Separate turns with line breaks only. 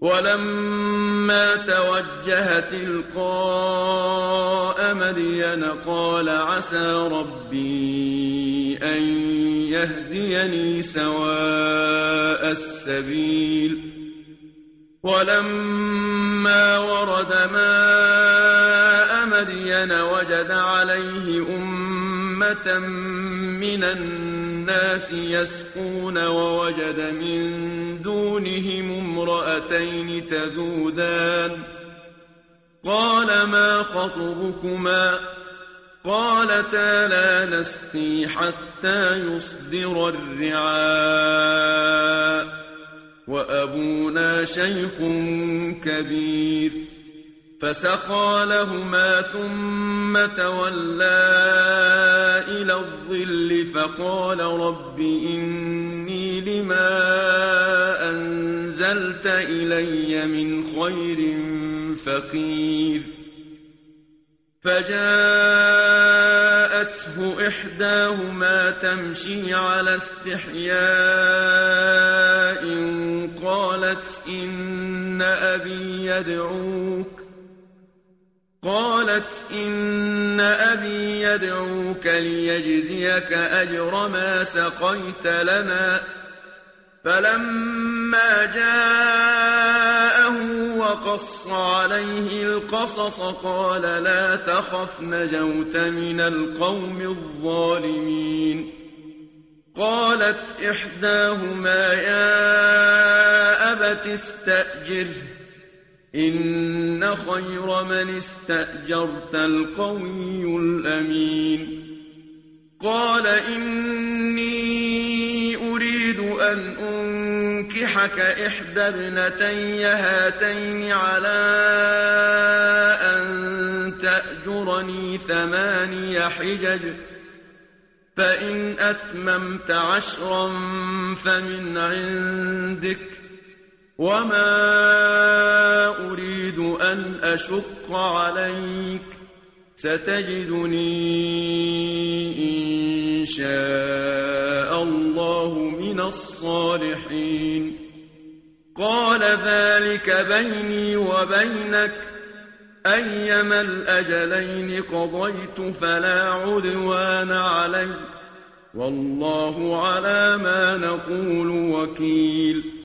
ولما توجه تلقاء مدين قال عسى ربي أن يهديني سواء السبيل ولما ورد ماء مدين وجد عليه أمة من الناس يسقون ووجد من دونهم امرأتين تذودان قال ما خطبكما قالتا لا نسقي حتى يصدر الرعاء وأبونا شيخ كبير فسقى لهما ثم تولى إلى الظل فقال رب إني لما أنزلت إلي من خير فقير فجاءته إحداهما تمشي على استحياء قالت إن أبي يدعوك ليجزيك أجر ما سقيت لنا فلما جاءه وقص عليه القصص قال لا تخف نجوت من القوم الظالمين قالت إحداهما يا أبت استأجره إن خير من استأجرت القوي الأمين قال إني أريد أن أنكحك إحدى ابنتي هاتين على أن تأجرني 8 حجج فإن أتممت 10 فمن عندك وما أريد أن أشق عليك ستجدني إن شاء الله من الصالحين قال ذلك بيني وبينك أيما الأجلين قضيت فلا عدوان علي والله على ما نقول وكيل